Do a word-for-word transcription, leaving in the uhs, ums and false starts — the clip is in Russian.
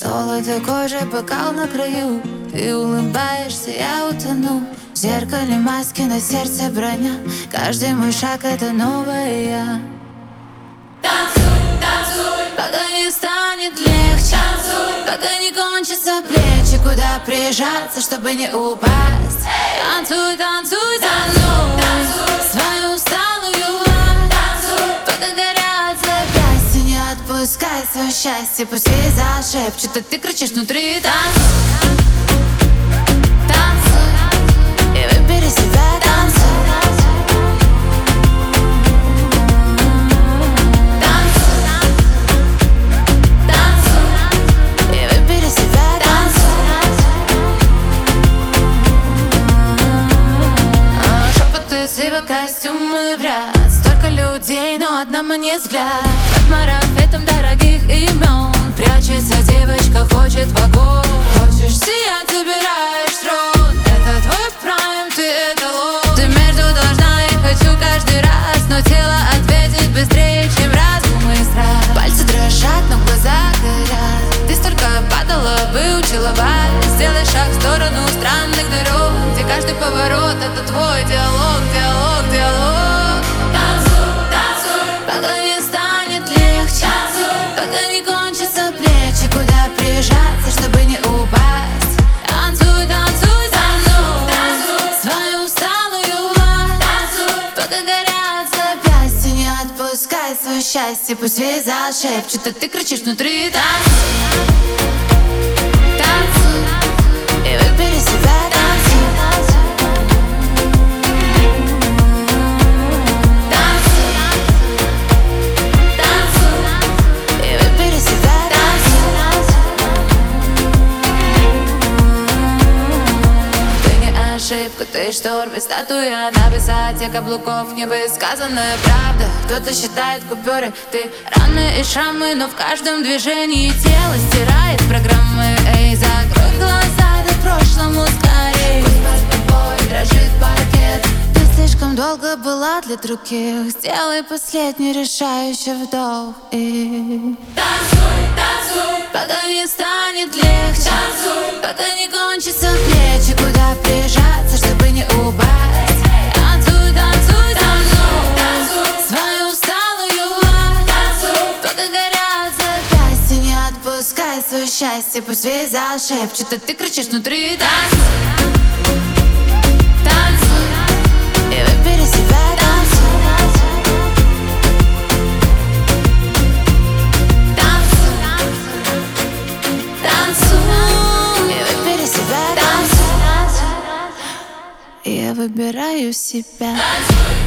Золото кожи, бокал на краю. Ты улыбаешься, я утону. В зеркале маски, на сердце броня. Каждый мой шаг — это новая я. Танцуй, танцуй, пока не станет легче. танцуй, пока не кончатся плечи. Куда прижаться, чтобы не упасть. Танцуй, танцуй со мной свою усталую ладонь. Пока горят запястья, не отпускай свое счастье. Пусть весь зал шепчет, а ты кричишь внутри. Танцуй, танцуй и выбери себя. Танцуй, костюмы в ряд. Столько людей, но одному не взгляд. Под марафетом дорогих имен прячется девочка, хочет в огонь. Хочешь сиять, забираешь трон. Это твой прайм, ты эталон. Ты между должна и хочу каждый раз. Но тело ответит быстрее, чем разум и страх. Пальцы дрожат, но глаза горят. Ты столько падала, выучила вальс. Сделай шаг в сторону странных дорог, где каждый поворот — это твой диалог, диалог, диалог. танцуй, танцуй, Пока не станет легче, танцуй, пока не кончатся плечи. Куда прижаться, чтобы не упасть. Танцуй, танцуй со мной свою усталую ладонь. Пока горят запястья, не отпускай свое счастье. Пусть весь зал шепчет, а ты кричишь внутри. Танцуй, танцуй и выбери себя. Танцуй, ошибка, ты шторм и статуя на высоте каблуков, невысказанная правда. Кто-то считает купюры, ты раны и шрамы, но в каждом движении тело стирает программы. Эй, закрой глаза, да прошлому скорей. Пусть под тобой дрожит паркет. Ты слишком долго была для других. Сделай последний решающий вдох и танцуй, танцуй, пока не станет легче, танцуй, пока не кончатся плечи. Куда прижаться, чтобы не упасть. Танцуй, танцуй со мной свою усталую ладонь. Пока горят запястья, не отпускай свое счастье. Пусть весь зал шепчет, а ты кричишь внутри. Танцуй, танцуй и выбери себя. Я выбираю себя.